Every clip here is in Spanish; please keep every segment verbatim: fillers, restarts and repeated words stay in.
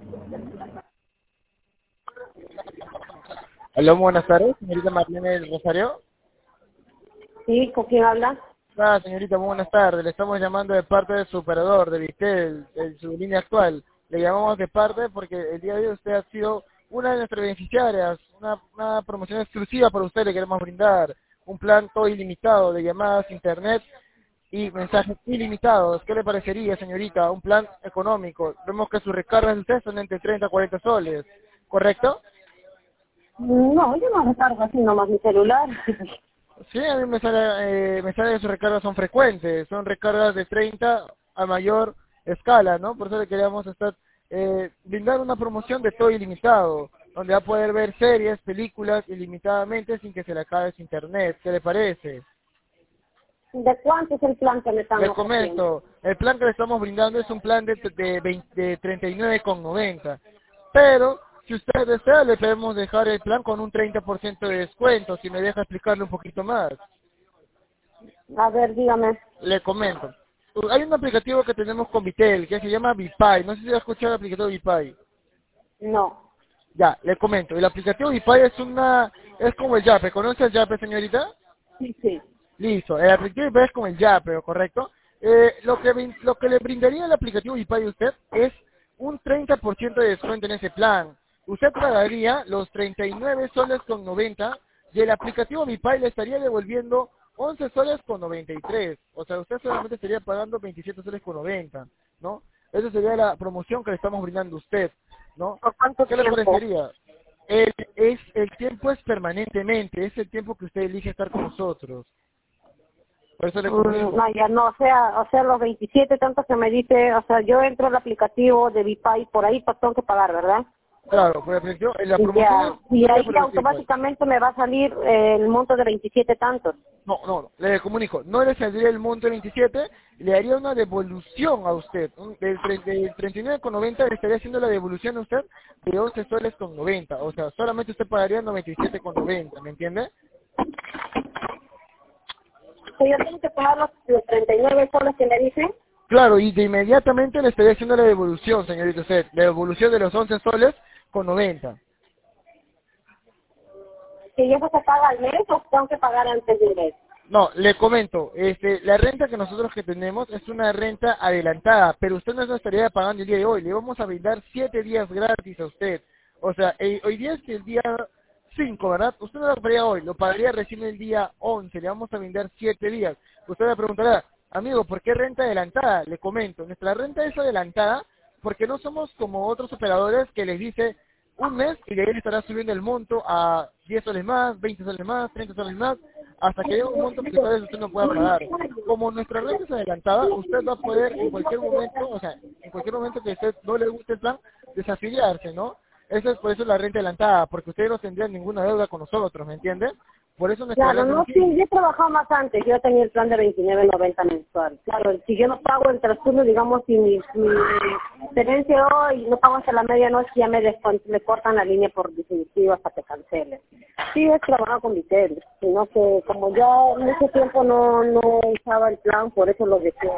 Hola, buenas tardes, señorita Marlene del Rosario. Sí, ¿con quién habla? Ah, señorita, muy buenas tardes. Le estamos llamando de parte de su operador, de Vitel, de su línea actual. Le llamamos de parte porque el día de hoy usted ha sido una de nuestras beneficiarias, una, una promoción exclusiva para usted le queremos brindar. Un plan todo ilimitado de llamadas, internet y mensajes ilimitados. ¿Qué le parecería, señorita? Un plan económico. Vemos que sus recargas de usted son entre treinta a cuarenta soles, ¿correcto? No, yo no recargo así nomás mi celular. Sí, a mí me sale, eh, me sale que sus recargas son frecuentes, son recargas de treinta a mayor escala, ¿no? Por eso le queríamos estar, eh, brindar una promoción de todo ilimitado, donde va a poder ver series, películas ilimitadamente sin que se le acabe su internet. ¿Qué le parece? ¿De cuánto es el plan que me están Les ofreciendo? comento, el plan que le estamos brindando es un plan de, de, veinte de treinta y nueve con noventa, pero si usted desea le podemos dejar el plan con un treinta por ciento de descuento, si me deja explicarle un poquito más. A ver, dígame. Le comento. Hay un aplicativo que tenemos con Vitel que se llama Vipay. No sé si ha escuchado el aplicativo Vipay. No. Ya, le comento. El aplicativo Vipay es una, es como el Yape. ¿Conoce el Yape, señorita? Sí, sí. Listo. El aplicativo Vipay es como el Yape, ¿correcto? Eh, lo que brin- lo que le brindaría el aplicativo Vipay a usted es un treinta por ciento de descuento en ese plan. Usted pagaría los treinta y nueve soles con noventa y el aplicativo Vipay le estaría devolviendo once soles con noventa y tres. O sea, usted solamente estaría pagando veintisiete soles con noventa, ¿no? Esa sería la promoción que le estamos brindando a usted, ¿no? ¿Por cuánto ¿Qué le tiempo? parecería? El, es, el tiempo es permanentemente, es el tiempo que usted elige estar con nosotros. Por eso le Mm, comunico. no, ya no, o sea, o sea, los veintisiete tantos que me dice, o sea, yo entro al aplicativo de Vipay, por ahí pues tengo que pagar, ¿verdad? Claro, por ejemplo, la promoción es Ya, y válida ahí para el Vipay. automáticamente me va a salir eh, el monto de veintisiete tantos. No, no, no, le comunico, no le saldría el monto de veintisiete, le haría una devolución a usted, un- del, tre- del treinta y nueve con noventa le estaría haciendo la devolución a usted de once soles con noventa, o sea, solamente usted pagaría noventa y siete con noventa, ¿me entiende? Que yo tengo que pagar los, los treinta y nueve soles que me dicen, Claro, y de inmediatamente le estaría haciendo la devolución, señorita usted, la devolución de los once soles con noventa. que yo se paga al mes o tengo que pagar antes del mes. No, le comento, este, la renta que nosotros que tenemos es una renta adelantada, pero usted no nos estaría pagando el día de hoy, le vamos a brindar siete días gratis a usted. O sea, eh, hoy día es el día cinco, ¿verdad? Usted no lo pagaría hoy, lo pagaría recién el día once, le vamos a brindar siete días. Usted me preguntará, amigo, ¿por qué renta adelantada? Le comento, nuestra renta es adelantada porque no somos como otros operadores que les dice un mes y de ahí le estará subiendo el monto a diez soles más, veinte soles más, treinta soles más, hasta que llegue un monto que tal vez usted no pueda pagar. Como nuestra renta es adelantada, usted va a poder en cualquier momento, o sea, en cualquier momento que a usted no le guste el plan, desafiliarse, ¿no? Eso es por eso la renta adelantada, porque usted no tendría ninguna deuda con nosotros, ¿me entiende? Por eso nuestra Claro, renta es no, así. sí, yo he trabajado más antes, yo tenía el plan de veintinueve noventa mensual. Claro, si yo no pago el transcurso, digamos, si mi, mi tenencia hoy no pago hasta la medianoche, ya me, descon- me cortan la línea por definitivo hasta que cancele. Sí, he trabajado con Vitel, sino que como ya en ese tiempo no, no usaba el plan, por eso lo dejé.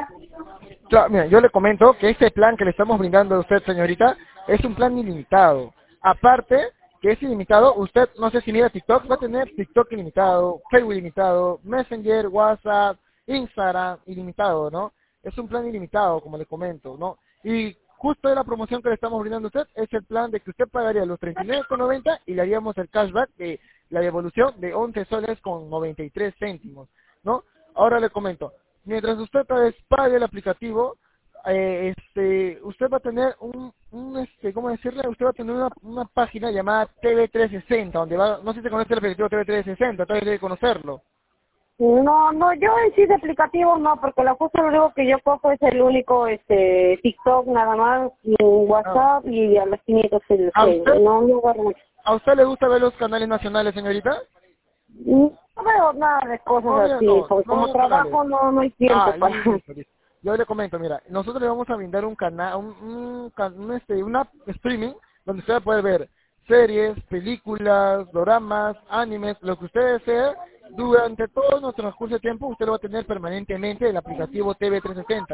Claro, mira, yo le comento que este plan que le estamos brindando a usted, señorita, es un plan ilimitado. Aparte, que es ilimitado, usted, no sé si mira TikTok, va a tener TikTok ilimitado, Facebook ilimitado, Messenger, WhatsApp, Instagram ilimitado, ¿no? Es un plan ilimitado, como le comento, ¿no? Y justo la promoción que le estamos brindando a usted es el plan de que usted pagaría los treinta y nueve con noventa y le haríamos el cashback de la devolución de once soles con noventa y tres céntimos, ¿no? Ahora le comento, mientras usted tal vez pague el aplicativo, eh, este, usted va a tener un, un, este, ¿cómo decirle? Usted va a tener una, una página llamada T V trescientos sesenta, donde va, no sé si se conoce el aplicativo T V trescientos sesenta, tal vez debe conocerlo. No, no, yo en sí de aplicativo no, porque la cosa lo único que yo cojo es el único, este, TikTok nada más, y Ah, WhatsApp y a las quinientos el ¿A usted, Facebook. No, no agarro mucho. a usted le gusta ver los canales nacionales, señorita? No veo nada de cosas No, mira, así, no, porque no como veo canales. trabajo no, no hay tiempo Ah, para... listo, listo. Yo le comento, mira, nosotros le vamos a brindar un canal, un, un, can- un, este, una streaming donde usted va a poder ver series, películas, doramas, animes, lo que usted desee. Durante todo nuestro transcurso de tiempo, usted lo va a tener permanentemente el aplicativo T V trescientos sesenta.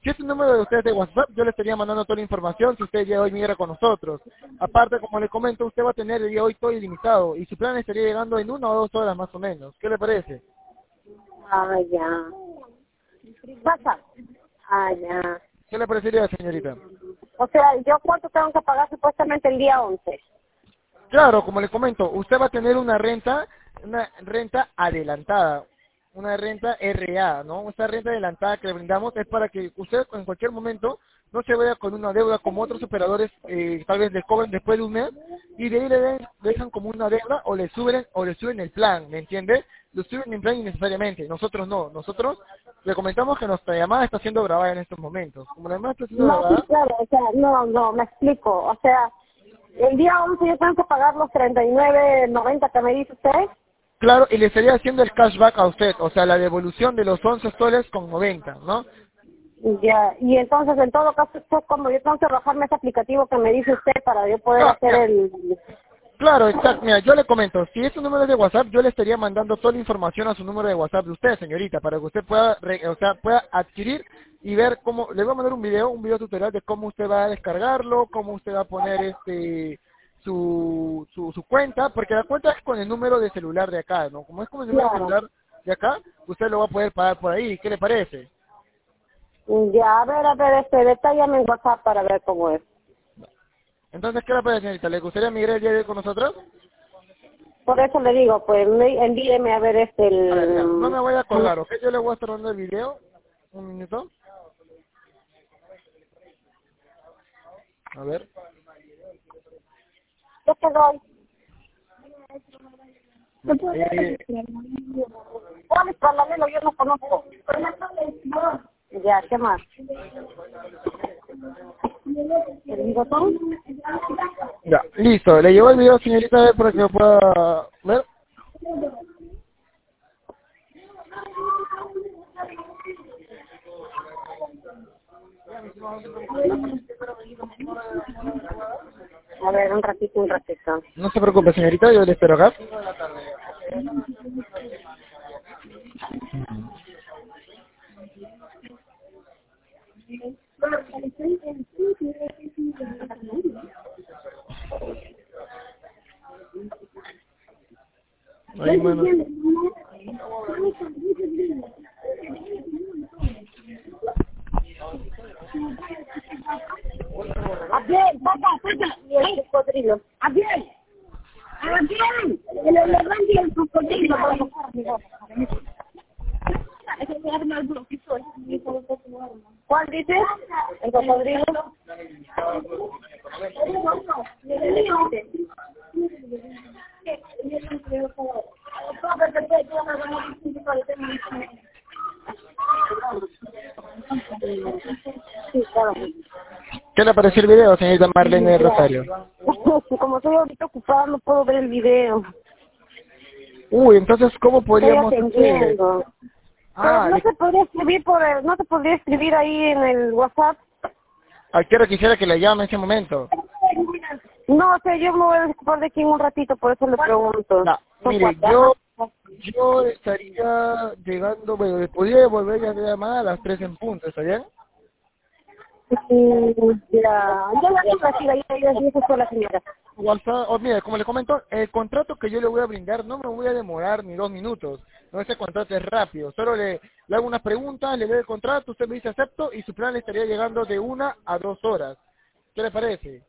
Si es un número de ustedes de WhatsApp, yo le estaría mandando toda la información si usted el día de hoy migra con nosotros. Aparte, como le comento, usted va a tener el día de hoy todo ilimitado y su plan estaría llegando en una o dos horas más o menos. ¿Qué le parece? Ah, ya. Pasa. Ah, ya. ¿Qué le parecería, señorita? O sea, ¿yo cuánto tengo que pagar supuestamente el día once? Claro, como le comento, usted va a tener una renta, una renta adelantada, una renta R A, ¿no? Esta renta adelantada que le brindamos es para que usted en cualquier momento no se vaya con una deuda como otros operadores, eh, tal vez le cobren después de un mes y de ahí le den- dejan como una deuda o le suben o le suben el plan, ¿me entiende? Lo suben el plan innecesariamente, nosotros no, nosotros le comentamos que nuestra llamada está siendo grabada en estos momentos. Como la llamada está siendo No, sí, grabada, claro, o sea, no, no, me explico. O sea, el día once yo tengo que pagar los treinta y nueve noventa que me dice usted. claro, y le estaría haciendo el cashback a usted, o sea, la devolución de los once soles con noventa, ¿no? Ya, y entonces en todo caso, esto como yo tengo que bajarme ese aplicativo que me dice usted para yo poder No, hacer mira, el... claro, exacto. Mira, yo le comento, si es un número de WhatsApp, yo le estaría mandando toda la información a su número de WhatsApp de usted, señorita, para que usted pueda, re- o sea, pueda adquirir y ver cómo, le voy a mandar un video, un video tutorial de cómo usted va a descargarlo, cómo usted va a poner este su, su, su cuenta, porque la cuenta es con el número de celular de acá, ¿no? Como es con el número de Claro. celular de acá, usted lo va a poder pagar por ahí. ¿Qué le parece? Ya, a ver, a ver, este, detállame en WhatsApp para ver cómo es. Entonces, ¿qué le parece, señorita? ¿Le gustaría migrar el día de hoy con nosotros? Por eso le digo, pues me- envíeme a ver este A ver, mira, no el... me voy a colgar, ¿ok? Yo le voy a estar dando el video. Un minuto. A ver. ¿Qué te doy? Eh, ¿Cuál es paralelo? Yo no conozco. Ya, ¿qué más? ¿El bigotón? ya, listo. Le llevo el video, señorita, a ver, para que lo pueda ver. A ver, un ratito, un ratito. No se preocupe, señorita, yo le espero acá. Ahí, mano. Abel, saca, saca. Y el cocodrilo. Abel, Abel, el elefante y el cocodrilo. ¿Cuál dices? El cocodrilo. Sí, claro. ¿Qué le pareció el video, señorita Marlene Rosario? Como estoy ahorita ocupada, no puedo ver el video. Uy, entonces, ¿cómo Estoy podríamos hacer? atendiendo. Pero Ah, no le- se podría escribir por el, no se podría escribir ahí en el WhatsApp. ¿a qué hora quisiera que le llame en ese momento? No, o sea, yo me voy a desocupar de aquí en un ratito, por eso le pregunto. No, Son mire, cuatro. yo Ajá. yo estaría llegando, bueno, le podría devolver la llamada a las tres en punto, ¿está bien? Mm, ya, yo la tengo aquí, ahí, ahí, ahí, esa fue la señora. WhatsApp, o mira, como le comento, el contrato que yo le voy a brindar no me voy a demorar ni dos minutos. No, ese contrato es rápido. Solo le, le hago unas preguntas, le doy el contrato, usted me dice acepto y su plan le estaría llegando de una a dos horas. ¿Qué le parece?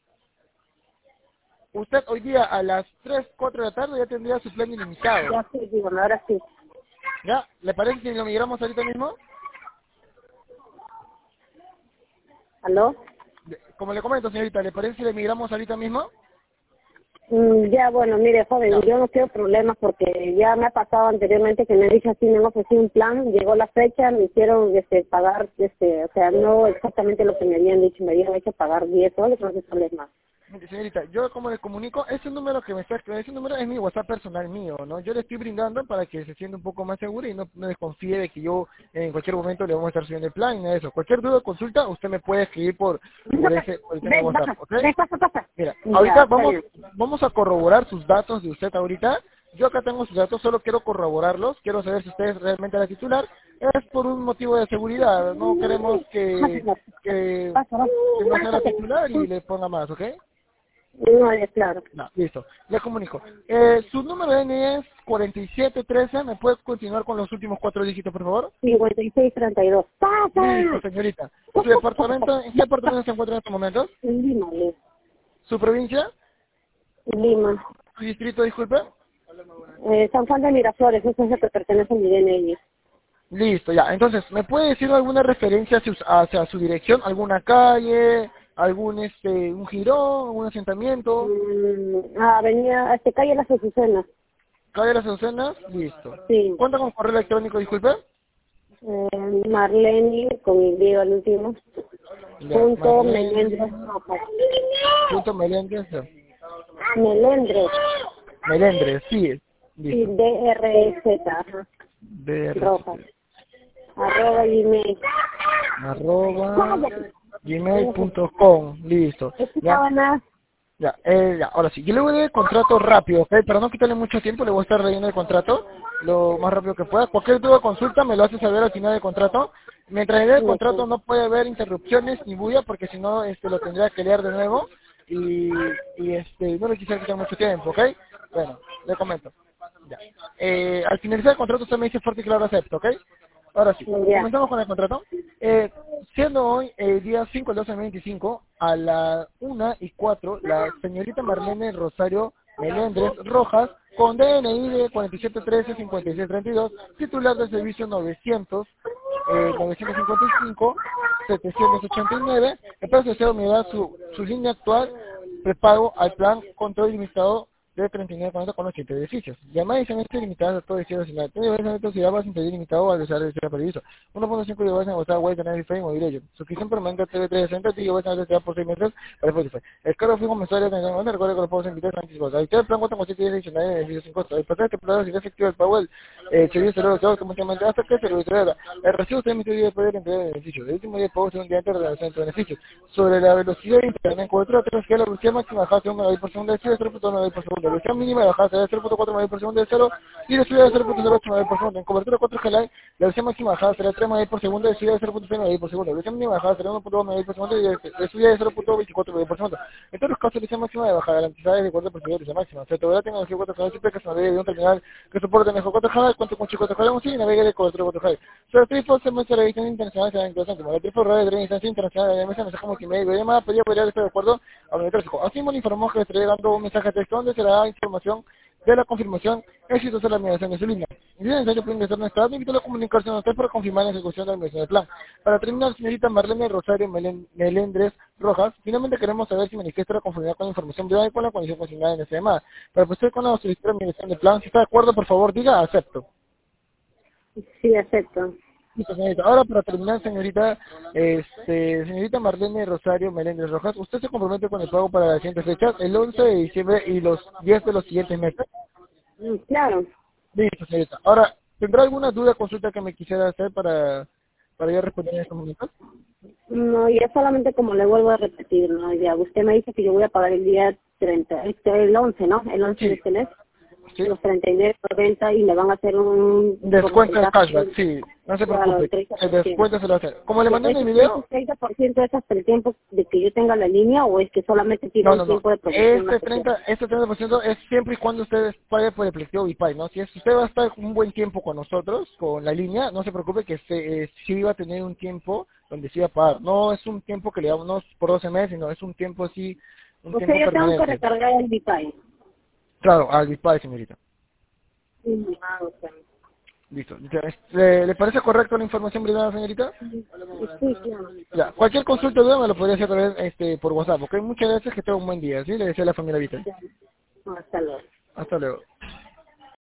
Usted hoy día a las tres, cuatro de la tarde ya tendría su plan ilimitado. Ya sí, dígame, ahora sí. ¿Ya? ¿Le parece si lo migramos ahorita mismo? ¿Aló? Le- Como le comento, señorita, ¿le parece si le migramos ahorita mismo? Mm, ya, bueno, mire, joven, yo no quiero problemas porque ya me ha pasado anteriormente que me han dicho así, me han ofrecido un plan, llegó la fecha, me hicieron este, pagar, este, o sea, no exactamente lo que me habían dicho, me habían hecho pagar diez soles, once soles más. Mire, señorita, yo como le comunico, ese número que me está, ese número es mi WhatsApp personal mío, ¿no? Yo le estoy brindando para que se sienta un poco más seguro y no, no desconfíe de que yo en cualquier momento le vamos a estar subiendo el plan y nada de eso. Cualquier duda o consulta, usted me puede escribir por, por ese, por el tema de Ven, WhatsApp, pasa, ¿ok? ven, pasa, pasa. Mira, Ya, ahorita está vamos, bien. vamos a corroborar sus datos de usted ahorita. Yo acá tengo sus datos, solo quiero corroborarlos, quiero saber si usted es realmente la titular. Es por un motivo de seguridad, no queremos que, que, que no sea la titular y le ponga más, ¿ok? No, es claro. No, listo, le comunico. Eh, su número de N I es cuarenta y siete trece, ¿me puede continuar con los últimos cuatro dígitos, por favor? cincuenta y seis treinta y dos. Listo, señorita. ¿Su departamento, en qué departamento se encuentra en estos momentos? En Lima, Lima. ¿Su provincia? En Lima. ¿Su distrito, disculpe? Eh, San Juan de Miraflores, eso es lo que pertenece a mi D N I. Listo, ya. Entonces, ¿me puede decir alguna referencia hacia, hacia su dirección? ¿Alguna calle? ¿Algún, este, un jirón? ¿Un asentamiento? Mm, ah, venía, este, calle Las Azucenas. ¿Calle de las Azucenas? Listo. Sí. ¿Cuenta con correo electrónico, disculpe? Eh, Marlene, con Y al último. Ya, Punto Marlene, Melendres Rojas. punto Melendres, ya. Melendres. Melendres, sí. Y Listo. D R E Z. Ajá. D R Rojas. Arroba Gmail. arroba gmail punto com. Listo. Ya. Sábanas. Ya, eh, ya, ahora sí, yo le voy a dar el contrato rápido, ¿ok? Para no quitarle mucho tiempo, le voy a estar leyendo el contrato lo más rápido que pueda. Cualquier duda o consulta me lo hace saber al final del contrato. Mientras le dé el contrato no puede haber interrupciones ni bulla, porque si no este, lo tendría que leer de nuevo y, y este no le quisiera quitar mucho tiempo, ¿ok? Bueno, le comento. Ya. Eh, al finalizar el contrato usted me dice fuerte y claro acepto, ¿ok? Ahora sí, Ya. comenzamos con el contrato. Eh, siendo hoy el día cinco del doce del veinticinco, a la una y cuatro, la señorita Marlene Rosario Melendres Rojas, con D N I de cuarenta y siete trece cincuenta y seis treinta y dos, titular del servicio novecientos, eh, novecientos cincuenta y cinco setecientos ochenta y nueve, el precio de unidad su, su línea actual, prepago al plan control limitado de treinta y nueve cuarenta con ochenta edificios. Llamadas inicialmente limitadas a todo destino nacional. Tiene varios eventos y llamas sin limitado al desarrollo del previsto. uno punto cinco gigabytes en WhatsApp, Web, Canal y Facebook, móvil. Suscripción permanente a T V trescientos sesenta, gigabytes en la por seis meses para Spotify. El cargo fijo mensual de treinta y nueve, recuerda que lo puedo invitar anticipados. Adicional, el plan cuenta con siete días adicionales de beneficios sin costo. El pasaje temporal si no efectivo el pago, el eh, servicio se lo deseo automáticamente hasta que se lo entrega. El recibo se emite el día después de la entrega de beneficios. El último día de pago será un día antes de la relación de beneficios. Sobre la velocidad de internet en cobertura, tenemos que la velocidad máxima bajada de un megabit por segundo de cero punto nueve por segundo. La velocidad mínima bajada será de cero punto cuatro megabits por segundo de cero y de subida de cero punto cero ocho megabits por segundo. En cobertura cuatro G Line, la velocidad máxima bajada será de tres megabits por segundo y de subida de cero punto seis megabits por segundo. La velocidad mínima bajada será uno punto dos megabits por segundo y de, de subida de cero punto veinticuatro megabits por segundo. En todos los casos, la velocidad máxima de bajada garantizada es de cuatro por ciento de la máxima. Se asegura tecnología cuatro G siempre que se navegue de un terminal que soporte mejor cuatro G, cuenta con cuatro G y navegue de cobertura cuatro G. Sobre el trifo se muestra la edición internacional será interesante. Como el trifo de la instancia internacional de la mesa, mensaje multimedia y llamada podría podría estar de acuerdo a lo tráfico. Así me informó que le estaré dando un mensaje de texto donde se le da información de la confirmación exitosa de la mediación de su línea. Si es necesario puede ingresar en nuestra app, invito a la comunicación a usted para confirmar la ejecución de la mediación del plan. Para terminar, señorita Marlene Rosario Melen Melendres Rojas, finalmente queremos saber si manifiesta la conformidad con la información brindada y con la condición consignada en esta llamada. Para proceder con la solicitud de mediación del plan, si está de acuerdo, por favor, diga acepto. Sí, acepto. Listo, señorita. Ahora, para terminar, señorita, este, señorita Marlene Rosario Melendres Rojas, ¿usted se compromete con el pago para las siguientes fechas, el once de diciembre y los diez de los siguientes meses? Mm, Claro. Listo, señorita. Ahora, ¿tendrá alguna duda o consulta que me quisiera hacer para, para yo responder en estos momentos? No, ya solamente como le vuelvo a repetir, ¿no? Ya, usted me dice que yo voy a pagar el día treinta, este, el once, ¿no? El once Sí. de este mes. Sí. Los treinta y nueve noventa y le van a hacer un Descuento de porcentaje. cashback, sí. No se Claro, preocupe. el treinta El por ciento. descuento se lo hace. Como le mandé en el ¿Ese, video, ese treinta por ciento es hasta el tiempo de que yo tenga la línea o es que solamente tiene no, un no, no. tiempo de promoción Este especial? treinta, este treinta por ciento es siempre y cuando usted pague por el flexible Vipay, ¿no? Si es, usted va a estar un buen tiempo con nosotros, con la línea, no se preocupe que se, eh, sí va a tener un tiempo donde sí va a pagar. No es un tiempo que le damos no por doce meses, sino es un tiempo así, un O tiempo sea, yo tengo que permanente. recargar el Vipay. Claro, al Vipay, señorita. Mm, ah, ok. Listo. ¿Le, ¿Le parece correcto la información brindada, señorita? Sí, claro. Ya, cualquier consulta o duda me lo podría hacer también este, por WhatsApp, ¿ok? Muchas gracias, que tenga un buen día, ¿sí? Le deseo a la familia Vita. Hasta luego. Hasta luego.